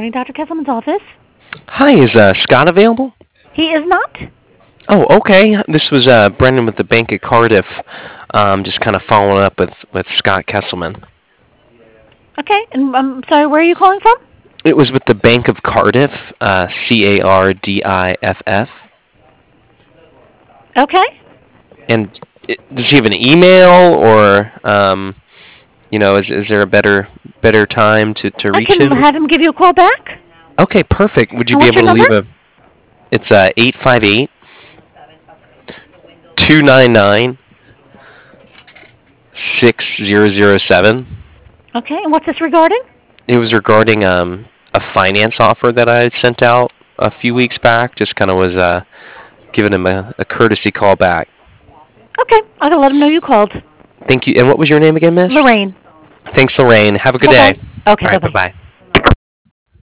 morning, Dr. Kesselman's office. Hi, is Scott available? He is not. Oh, okay. This was Brendan with the Bank of Cardiff. Just kind of following up with Scott Kesselman. Okay, and I'm sorry, where are you calling from? It was with the Bank of Cardiff, Cardiff. Okay. And does he have an email, or is there a better time to I reach can him? have him give you a call back. Okay, perfect. Would you And be what's able your to leave number? It's 858-299-6007. Okay, and what's this regarding? It was regarding a finance offer that I had sent out a few weeks back. Just kind of was giving him a courtesy call back. Okay, I can let him know you called. Thank you. And what was your name again, miss? Lorraine. Thanks, Lorraine. Have a good day. Bye-bye. Okay, All right, bye-bye. bye-bye.